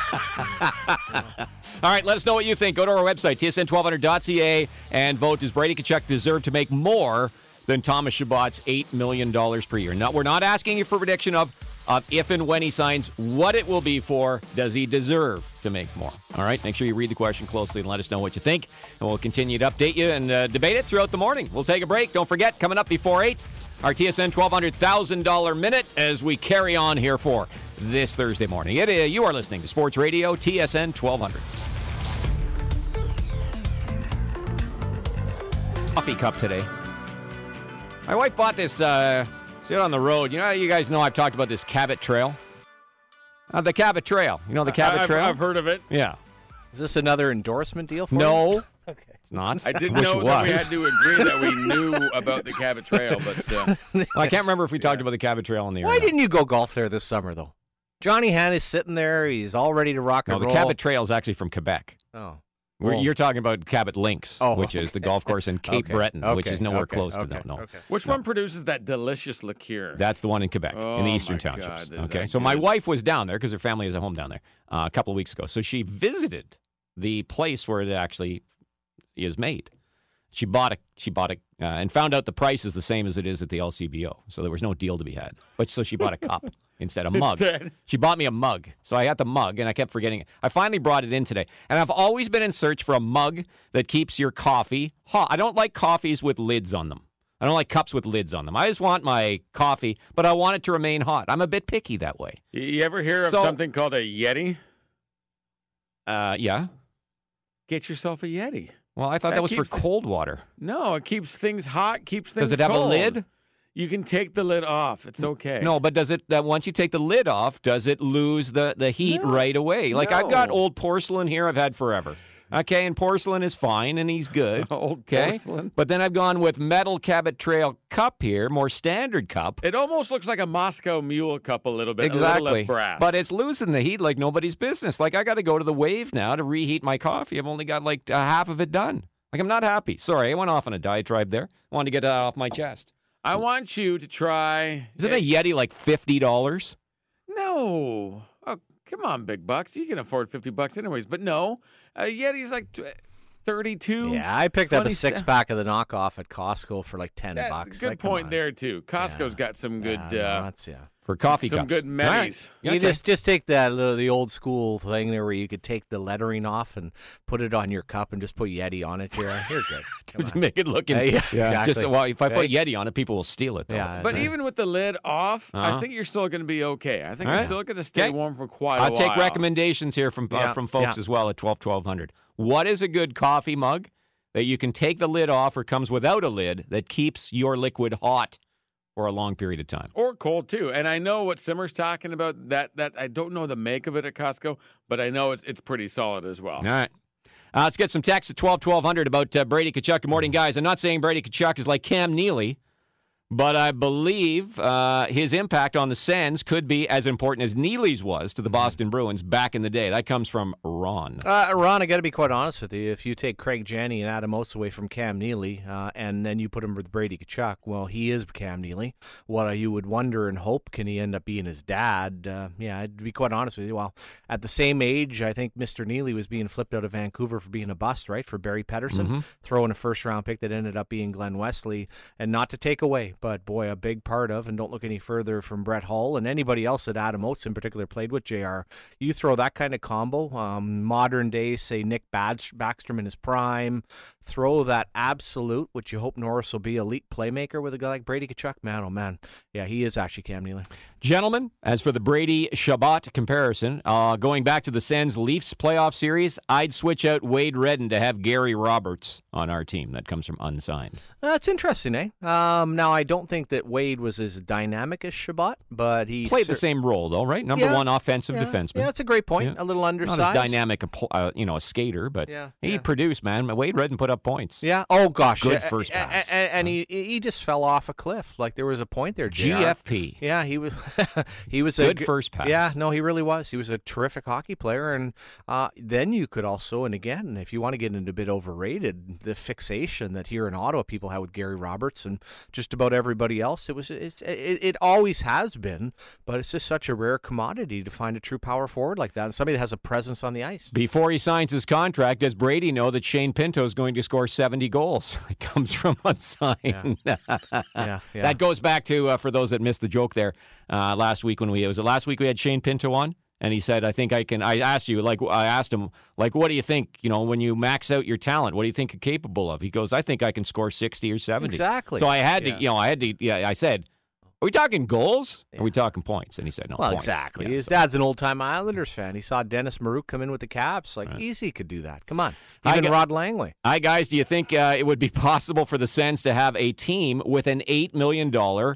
Speaker 1: All right, let us know what you think. Go to our website, tsn1200.ca, and vote. Does Brady Tkachuk deserve to make more than Thomas Chabot's $8 million per year? Now, we're not asking you for a prediction of if and when he signs, what it will be for. Does he deserve to make more? All right, make sure you read the question closely and let us know what you think, and we'll continue to update you and debate it throughout the morning. We'll take a break. Don't forget, coming up before 8, our TSN $1,200,000 minute as we carry on here for this Thursday morning. You are listening to Sports Radio TSN 1200. Coffee cup today. My wife bought this, sit on the road. You guys know I've talked about this Cabot Trail. The Cabot Trail. You know the Cabot Trail?
Speaker 3: I've heard of it.
Speaker 1: Yeah.
Speaker 2: Is this another endorsement deal for you?
Speaker 1: No.
Speaker 2: Okay.
Speaker 1: It's not.
Speaker 3: I didn't know that we had to agree that we knew about the Cabot Trail, but...
Speaker 1: I can't remember if we talked about the Cabot Trail on the air.
Speaker 2: Why didn't you go golf there this summer, though? Johnny Han is sitting there. He's all ready to rock and roll.
Speaker 1: No, the Cabot Trail is actually from Quebec.
Speaker 2: Oh.
Speaker 1: You're talking about Cabot Links, which is the golf course in Cape Breton, which is nowhere close to that. No.
Speaker 3: Okay. Which one produces that delicious liqueur?
Speaker 1: That's the one in Quebec, in the Eastern Townships. Okay, so my wife was down there because her family has a home down there a couple of weeks ago. So she visited the place where it actually is made. She bought it, and found out the price is the same as it is at the LCBO. So there was no deal to be had. So she bought a cup instead of a mug. She bought me a mug. So I had the mug, and I kept forgetting it. I finally brought it in today. And I've always been in search for a mug that keeps your coffee hot. I don't like coffees with lids on them. I don't like cups with lids on them. I just want my coffee, but I want it to remain hot. I'm a bit picky that way.
Speaker 3: You ever hear of something called a Yeti?
Speaker 1: Yeah.
Speaker 3: Get yourself a Yeti.
Speaker 1: Well, I thought that was for cold water.
Speaker 3: No, it keeps things hot, keeps things cold.
Speaker 1: Does it have a lid?
Speaker 3: You can take the lid off. It's okay.
Speaker 1: No, but does it? Once you take the lid off, does it lose the heat right away? Like I've got old porcelain here I've had forever. Okay, and porcelain is fine, and he's good.
Speaker 3: Old porcelain.
Speaker 1: But then I've gone with metal Cabot Trail cup here, more standard cup.
Speaker 3: It almost looks like a Moscow Mule cup a little bit.
Speaker 1: Exactly.
Speaker 3: A little less brass.
Speaker 1: But it's losing the heat like nobody's business. Like I got to go to the Wave now to reheat my coffee. I've only got like half of it done. Like, I'm not happy. Sorry, I went off on a diatribe there. I wanted to get that off my chest.
Speaker 3: I want you to try...
Speaker 1: Isn't a Yeti like $50?
Speaker 3: No. Oh, come on, big bucks. You can afford $50 anyways. But no, a Yeti's like 32.
Speaker 2: Yeah, I picked up a 6-pack of the knockoff at Costco for like $10.
Speaker 3: Good point there, too. Costco's got some good...
Speaker 1: for coffee
Speaker 3: some
Speaker 1: cups.
Speaker 3: Good menus.
Speaker 2: Right. You just take the old school thing there where you could take the lettering off and put it on your cup and just put Yeti on it. You're good.
Speaker 1: To make it look
Speaker 2: exactly.
Speaker 1: Just if I put Yeti on it, people will steal it. Though.
Speaker 2: Yeah,
Speaker 3: but even with the lid off, I think you're still going to be okay. I think you're still going to stay warm for quite a while.
Speaker 1: I'll take recommendations here from folks as well at 1200. What is a good coffee mug that you can take the lid off or comes without a lid that keeps your liquid hot for a long period of time?
Speaker 3: Or cold, too. And I know what Simmer's talking about. That I don't know the make of it at Costco, but I know it's pretty solid as well.
Speaker 1: All right. Let's get some texts at 1200 about Brady Tkachuk. Good morning, guys. I'm not saying Brady Tkachuk is like Cam Neely, But I believe his impact on the Sens could be as important as Neely's was to the Boston Bruins back in the day. That comes from Ron.
Speaker 2: Ron, I got to be quite honest with you. If you take Craig Janney and Adam Oates away from Cam Neely, and then you put him with Brady Tkachuk, well, he is Cam Neely. What you would wonder and hope, can he end up being his dad? I'd be quite honest with you. Well, at the same age, I think Mr. Neely was being flipped out of Vancouver for being a bust, right, for Barry Pedersen, throwing a first-round pick that ended up being Glenn Wesley, and not to take away, but boy, a big part of, and don't look any further from Brett Hull and anybody else that Adam Oates in particular played with, JR. You throw that kind of combo, modern day, say Nick Backstrom in his prime, throw that absolute, which you hope Norris will be, elite playmaker with a guy like Brady Tkachuk. Man, oh man. Yeah, he is actually Cam Neely.
Speaker 1: Gentlemen, as for the Brady-Chabot comparison, going back to the Sens-Leafs playoff series, I'd switch out Wade Redden to have Gary Roberts on our team. That comes from Unsigned.
Speaker 2: That's interesting, eh? Now, I don't think that Wade was as dynamic as Chabot, but he
Speaker 1: played the same role, though, right? Number one offensive defenseman.
Speaker 2: Yeah, that's a great point. A little undersized.
Speaker 1: Not as dynamic, a skater, but he produced, man. Wade Redden put up points.
Speaker 2: Yeah. Oh, gosh.
Speaker 1: Good first pass.
Speaker 2: And he just fell off a cliff. Like, there was a point there, JR.
Speaker 1: GFP.
Speaker 2: Yeah, he was he was
Speaker 1: good first pass.
Speaker 2: Yeah, no, he really was. He was a terrific hockey player. And then you could also, and again, if you want to get into a bit overrated, the fixation that here in Ottawa people have with Gary Roberts and just about everybody else, it always has been, but it's just such a rare commodity to find a true power forward like that, and somebody that has a presence on the ice.
Speaker 1: Before he signs his contract, does Brady know that Shane Pinto is going to score 70 goals? It comes from Unsigned.
Speaker 2: Yeah.
Speaker 1: That goes back to, for those that missed the joke there, last week when we had Shane Pinto on? And he said, I asked him, what do you think, when you max out your talent, what do you think you're capable of? He goes, I think I can score 60 or 70.
Speaker 2: Exactly.
Speaker 1: So I had to, I said, are we talking goals? Or are we talking points? And he said, no,
Speaker 2: well,
Speaker 1: points.
Speaker 2: Exactly. His dad's an old-time Islanders fan. He saw Dennis Marouk come in with the Caps. Easy he could do that. Come on. Even Rod Langley.
Speaker 1: Hi, guys. Do you think it would be possible for the Sens to have a team with an $8 million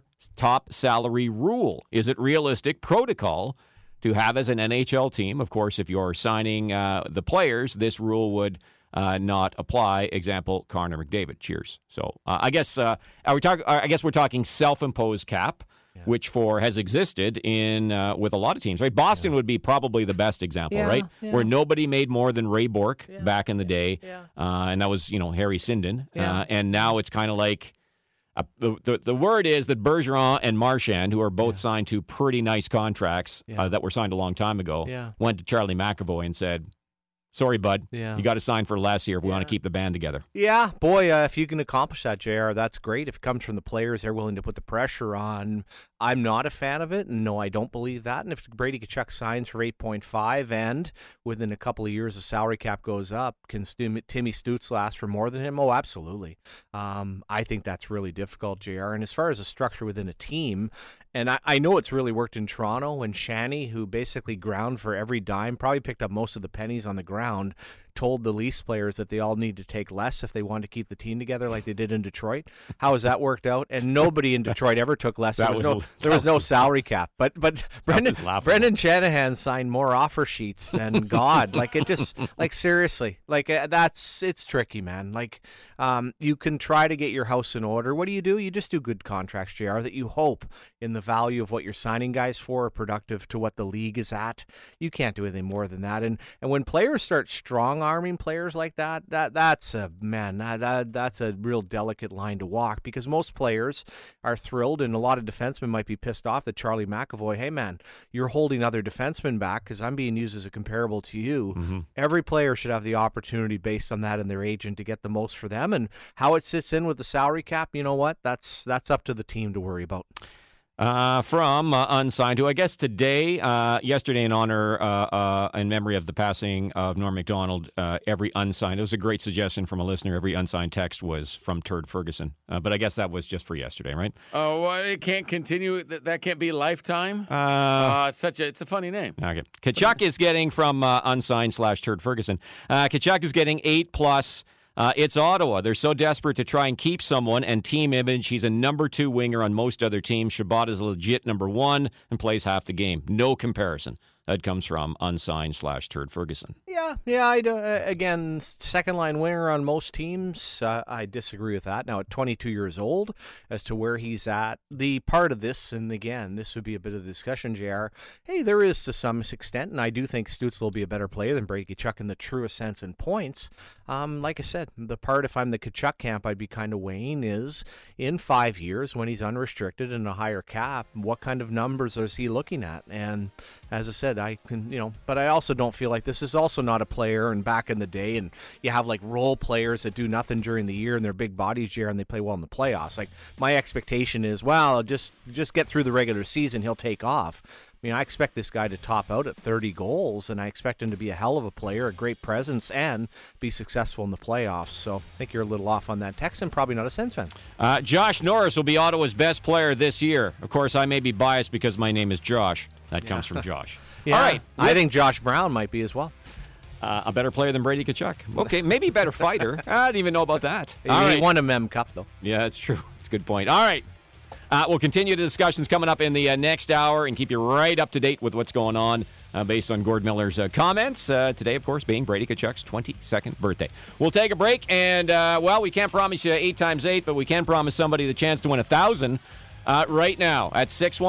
Speaker 1: top salary rule? Is it realistic protocol to have as an NHL team? Of course, if you're signing the players, this rule would not apply. Example, Connor McDavid. Cheers. So I guess we're talking self-imposed cap, which has existed in with a lot of teams, right? Boston would be probably the best example, right? Yeah. Where nobody made more than Ray Bourque back in the day, and that was Harry Sinden, and now it's kind of like. The word is that Bergeron and Marchand, who are both signed to pretty nice contracts that were signed a long time ago, went to Charlie McAvoy and said, sorry, bud, you got to sign for less here if we want to keep the band together.
Speaker 2: Yeah, boy, if you can accomplish that, JR, that's great. If it comes from the players, they're willing to put the pressure on. I'm not a fan of it, and no, I don't believe that. And if Brady Tkachuk signs for 8.5 and within a couple of years the salary cap goes up, can Timmy Stutz last for more than him? Oh, absolutely. I think that's really difficult, JR. And as far as a structure within a team, and I know it's really worked in Toronto when Shanny, who basically ground for every dime, probably picked up most of the pennies on the ground, told the Leafs players that they all need to take less if they wanted to keep the team together like they did in Detroit. How has that worked out? And nobody in Detroit ever took less. There was no salary cap. But Brendan Shanahan signed more offer sheets than God. Seriously. It's tricky, man. You can try to get your house in order. What do? You just do good contracts, JR, that you hope in the value of what you're signing guys for are productive to what the league is at. You can't do anything more than that. And when players start strong-arming players like that's a real delicate line to walk, because most players are thrilled, and a lot of defensemen might be pissed off that Charlie McAvoy, hey man, you're holding other defensemen back because I'm being used as a comparable to you. Mm-hmm. Every player should have the opportunity based on that and their agent to get the most for them, and how it sits in with the salary cap, you know what? That's up to the team to worry about.
Speaker 1: From Unsigned, who I guess yesterday in honor, in memory of the passing of Norm Macdonald, every Unsigned, it was a great suggestion from a listener, every Unsigned text was from Turd Ferguson. But I guess that was just for yesterday, right?
Speaker 3: Oh, well, it can't continue. That can't be lifetime? It's a funny name.
Speaker 1: Okay. Tkachuk is getting from Unsigned / Turd Ferguson. Tkachuk is getting 8+. It's Ottawa. They're so desperate to try and keep someone, and team image, he's a number 2 winger on most other teams. Chabot is a legit number 1 and plays half the game. No comparison. That comes from unsigned/Turd Ferguson.
Speaker 2: Yeah. Again, second-line winger on most teams. I disagree with that. Now, at 22 years old, as to where he's at, the part of this, and again, this would be a bit of a discussion, JR. Hey, there is to some extent, and I do think Stützle will be a better player than Brady Tkachuk in the truest sense in points. Like I said, the part, if I'm the Tkachuk camp, I'd be kind of weighing is, in 5 years, when he's unrestricted and a higher cap, what kind of numbers is he looking at? And as I said, I can, but I also don't feel like this is also not a player. And back in the day, and you have like role players that do nothing during the year and they're big bodies year and they play well in the playoffs. Like my expectation is, well, just get through the regular season, he'll take off. I mean, I expect this guy to top out at 30 goals, and I expect him to be a hell of a player, a great presence, and be successful in the playoffs. So I think you're a little off on that text, and probably not a Sens fan.
Speaker 1: Josh Norris will be Ottawa's best player this year. Of course, I may be biased because my name is Josh. That comes from Josh.
Speaker 2: Yeah, all right. I think Josh Brown might be as well.
Speaker 1: A better player than Brady Tkachuk. Okay, maybe a better fighter. I didn't even know about that.
Speaker 2: He won a Mem Cup, though.
Speaker 1: Yeah, that's true. That's a good point. All right. We'll continue the discussions coming up in the next hour and keep you right up to date with what's going on based on Gord Miller's comments. Today, of course, being Brady Tkachuk's 22nd birthday. We'll take a break, and, we can't promise you 8 times 8, but we can promise somebody the chance to win 1,000 right now at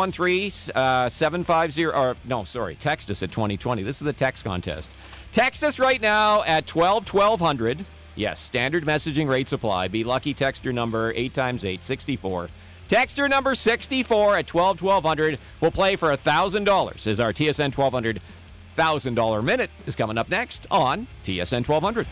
Speaker 1: 613-750, text us at 2020. This is the text contest. Text us right now at 1200. Yes, standard messaging rates apply. Be lucky, text your number 8 times 8, 64. Text your number 64 at 1200. We'll play for $1,000 as our TSN 1200 $1,000 minute is coming up next on TSN 1200.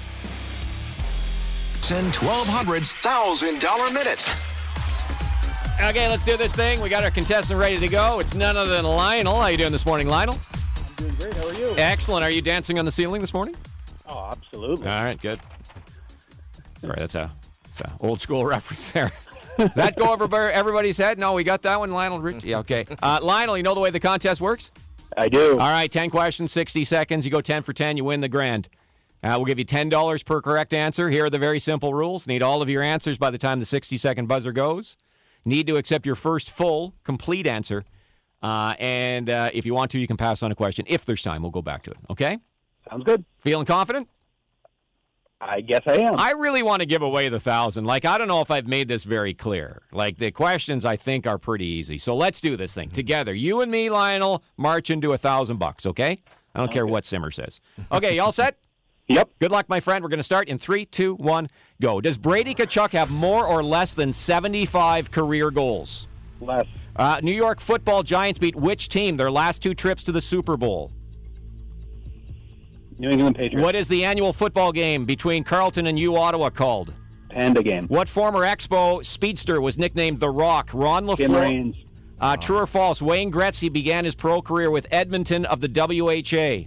Speaker 6: TSN 1200's $1,000 minute.
Speaker 1: Okay, let's do this thing. We got our contestant ready to go. It's none other than Lionel. How you doing this morning, Lionel?
Speaker 7: I'm doing great. How are you?
Speaker 1: Excellent. Are you dancing on the ceiling this morning?
Speaker 7: Oh, absolutely.
Speaker 1: All right, good. Sorry, that's a old school reference there. Does that go over everybody's head? No, we got that one, Lionel. Yeah, okay. Lionel, you know the way the contest works?
Speaker 7: I do.
Speaker 1: All right, 10 questions, 60 seconds. You go 10 for 10, you win the grand. We'll give you $10 per correct answer. Here are the very simple rules. Need all of your answers by the time the 60-second buzzer goes. Need to accept your first full, complete answer. And if you want to, you can pass on a question. If there's time, we'll go back to it. Okay?
Speaker 7: Sounds good.
Speaker 1: Feeling confident?
Speaker 7: I guess I am.
Speaker 1: I really want to give away the 1,000. I don't know if I've made this very clear. The questions, I think, are pretty easy. So let's do this thing together. You and me, Lionel, march into $1,000, okay? I don't care what Simmer says. Okay, you all set?
Speaker 7: Yep.
Speaker 1: Good luck, my friend. We're going to start in 3, 2, 1, go. Does Brady Tkachuk have more or less than 75 career goals?
Speaker 7: Less.
Speaker 1: New York Football Giants beat which team their last 2 trips to the Super Bowl?
Speaker 7: New England Patriots.
Speaker 1: What is the annual football game between Carleton and Ottawa called?
Speaker 7: Panda game.
Speaker 1: What former Expo speedster was nicknamed The Rock? Ron LaFleur.
Speaker 7: Tim Raines.
Speaker 1: True or false? Wayne Gretzky began his pro career with Edmonton of the WHA.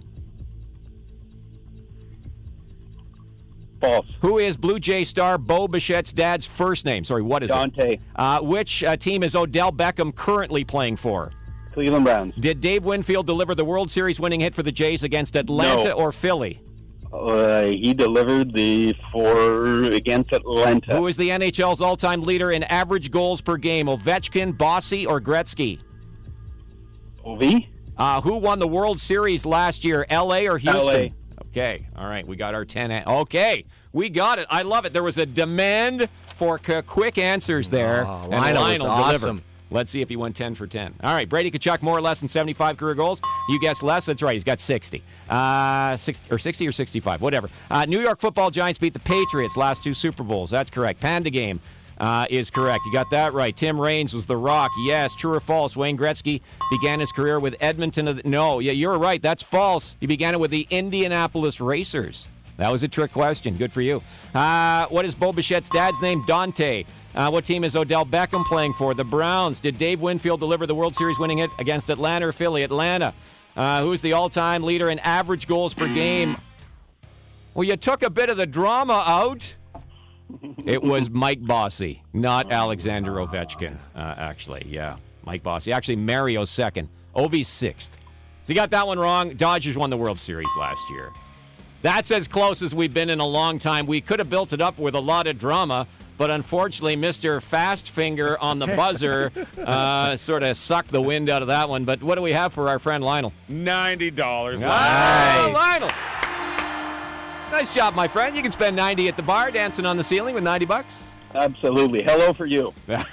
Speaker 7: False.
Speaker 1: Who is Blue Jay star Bo Bichette's dad's first name? Sorry, what is
Speaker 7: Dante.
Speaker 1: it? Which team is Odell Beckham currently playing for?
Speaker 7: Cleveland Browns.
Speaker 1: Did Dave Winfield deliver the World Series winning hit for the Jays against Atlanta or Philly?
Speaker 7: He delivered against Atlanta.
Speaker 1: Who is the NHL's all-time leader in average goals per game? Ovechkin, Bossy, or Gretzky?
Speaker 7: OV?
Speaker 1: Who won the World Series last year, L.A. or Houston?
Speaker 7: L.A.
Speaker 1: Okay, all right, we got our 10. Okay, we got it. I love it. There was a demand for quick answers there.
Speaker 2: Oh,
Speaker 1: and
Speaker 2: Lionel
Speaker 1: delivered.
Speaker 2: awesome.
Speaker 1: Let's see if he went 10 for 10. All right, Brady Tkachuk, more or less than 75 career goals. You guessed less. That's right. He's got 60. 60 or 65, whatever. New York Football Giants beat the Patriots last 2 Super Bowls. That's correct. Panda game is correct. You got that right. Tim Raines was The Rock. Yes. True or false? Wayne Gretzky began his career with Edmonton. No, yeah, you're right. That's false. He began it with the Indianapolis Racers. That was a trick question. Good for you. What is Bo Bichette's dad's name? Dante. What team is Odell Beckham playing for? The Browns. Did Dave Winfield deliver the World Series winning hit against Atlanta or Philly? Atlanta. Who's the all-time leader in average goals per game? Well, you took a bit of the drama out. It was Mike Bossy, not Alexander Ovechkin, actually. Yeah, Mike Bossy. Actually, Mario's second. Ovi's sixth. So you got that one wrong. Dodgers won the World Series last year. That's as close as we've been in a long time. We could have built it up with a lot of drama, but unfortunately, Mr. Fast Finger on the buzzer sort of sucked the wind out of that one. But what do we have for our friend Lionel?
Speaker 3: $90.
Speaker 1: Oh, Lionel! Nice job, my friend. You can spend $90 at the bar dancing on the ceiling with $90.
Speaker 7: Absolutely. Hello for you.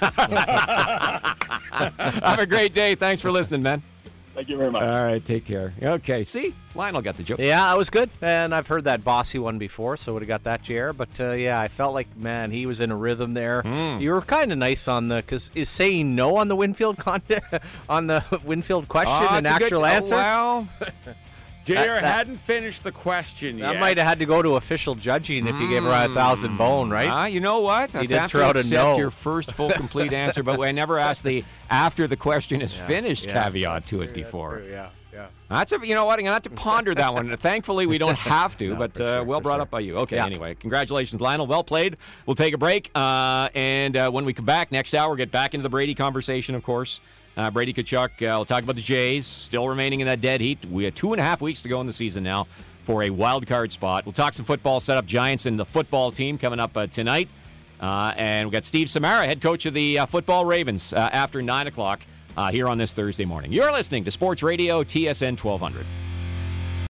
Speaker 1: Have a great day. Thanks for listening, man.
Speaker 7: Thank you very much.
Speaker 1: All right, take care. Okay, see? Lionel got the joke.
Speaker 2: Yeah, that was good. And I've heard that Bossy one before, so would have got that, JR. But, yeah, I felt like, man, he was in a rhythm there. You were kind of nice on the, because is saying no on the Winfield on the Winfield question an actual answer?
Speaker 1: Well...
Speaker 3: JR hadn't finished the question yet.
Speaker 2: That might have had to go to official judging if you gave her 1,000 bone, right?
Speaker 1: You know what?
Speaker 2: He
Speaker 1: I've
Speaker 2: did
Speaker 1: have
Speaker 2: throw
Speaker 1: to
Speaker 2: out a no.
Speaker 1: accept your first full, complete answer, but I never asked the after the question is finished caveat to it before.
Speaker 2: Yeah.
Speaker 1: That's you know what? I'm going to have to ponder that one. Thankfully, we don't have to, but well brought up by you. Okay, anyway, congratulations, Lionel. Well played. We'll take a break, and when we come back next hour, we'll get back into the Brady conversation, of course. Brady Tkachuk, we'll talk about the Jays, still remaining in that dead heat. We have 2.5 weeks to go in the season now for a wild card spot. We'll talk some football, set up Giants and the football team coming up tonight. And we've got Steve Samara, head coach of the football Ravens, after 9 o'clock here on this Thursday morning. You're listening to Sports Radio TSN 1200.